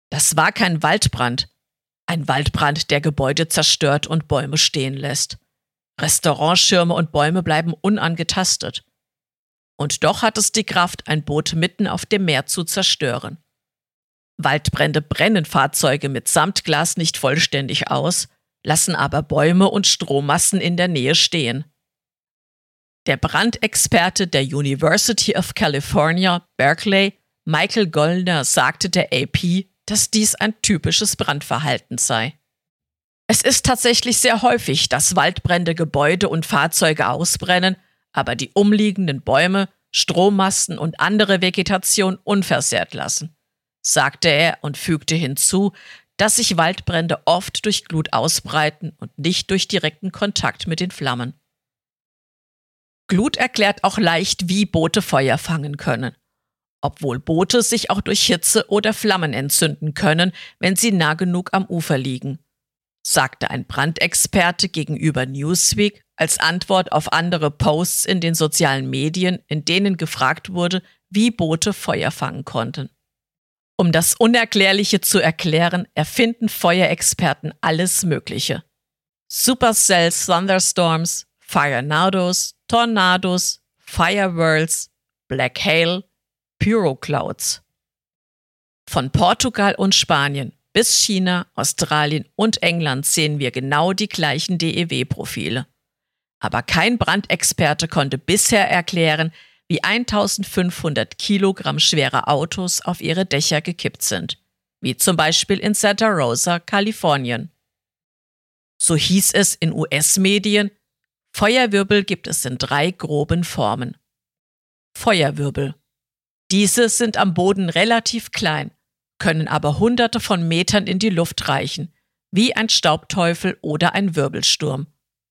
Das war kein Waldbrand. Ein Waldbrand, der Gebäude zerstört und Bäume stehen lässt. Restaurantschirme und Bäume bleiben unangetastet. Und doch hat es die Kraft, ein Boot mitten auf dem Meer zu zerstören. Waldbrände brennen Fahrzeuge mit Samtglas nicht vollständig aus, lassen aber Bäume und Strommassen in der Nähe stehen. Der Brandexperte der University of California, Berkeley, Michael Gollner, sagte der AP, dass dies ein typisches Brandverhalten sei. Es ist tatsächlich sehr häufig, dass Waldbrände Gebäude und Fahrzeuge ausbrennen, aber die umliegenden Bäume, Strommasten und andere Vegetation unversehrt lassen, sagte er und fügte hinzu, dass sich Waldbrände oft durch Glut ausbreiten und nicht durch direkten Kontakt mit den Flammen. Glut erklärt auch leicht, wie Boote Feuer fangen können, obwohl Boote sich auch durch Hitze oder Flammen entzünden können, wenn sie nah genug am Ufer liegen, sagte ein Brandexperte gegenüber Newsweek als Antwort auf andere Posts in den sozialen Medien, in denen gefragt wurde, wie Boote Feuer fangen konnten. Um das Unerklärliche zu erklären, erfinden Feuerexperten alles Mögliche. Supercell Thunderstorms, Firenados, Tornados, Firewhirls, Black Hail, Pyroclouds. Von Portugal und Spanien bis China, Australien und England sehen wir genau die gleichen DEW-Profile. Aber kein Brandexperte konnte bisher erklären, wie 1500 Kilogramm schwere Autos auf ihre Dächer gekippt sind, wie zum Beispiel in Santa Rosa, Kalifornien. So hieß es in US-Medien, Feuerwirbel gibt es in 3 groben Formen. Feuerwirbel. Diese sind am Boden relativ klein, können aber Hunderte von Metern in die Luft reichen, wie ein Staubteufel oder ein Wirbelsturm.